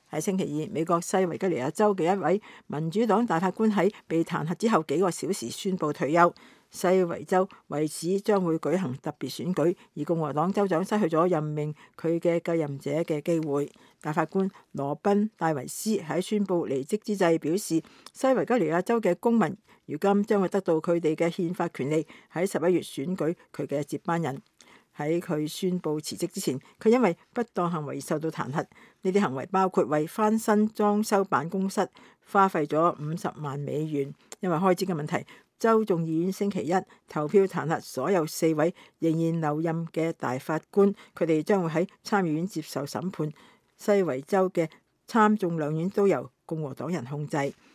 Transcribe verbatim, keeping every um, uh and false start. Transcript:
喺星期二，美國西維吉尼亞州嘅一位民主黨大法官喺被彈劾之後幾個小時宣布退休。西維州為此將會舉行特別選舉，而共和黨州長失去咗任命佢嘅繼任者嘅機會。大法官羅賓戴維斯喺宣布離職之際表示，西維吉尼亞州嘅公民如今將會得到佢哋嘅憲法權利，喺十一月選舉佢嘅接班人。喺佢宣布辭職之前，佢因為不當行為受到彈劾。呢啲行為包括為翻新裝修辦公室花費咗五十萬美元。因為開支嘅問題，州眾議院星期一投票彈劾所有四位仍然留任嘅大法官，佢哋將會喺參議院接受審判。西維州嘅參眾兩院都由共和黨人控制。